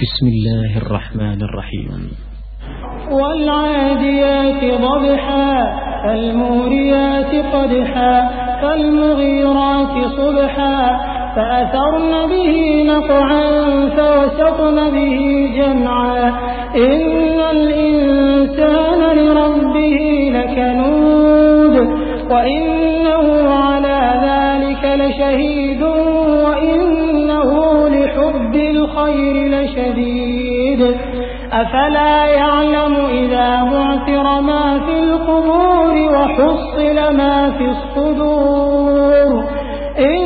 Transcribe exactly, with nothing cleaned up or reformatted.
بسم الله الرحمن الرحيم. والعاديات ضبحا فالموريات قدحا فالمغيرات صبحا فأثرن به نقعا فوسطن به جمعا إن الإنسان لربه لكنود وإنه على ذلك لشهيد وإنه لحب الخير لشديد أفلا يعلم إذا بعثر ما في القبور وحصل ما في الصدور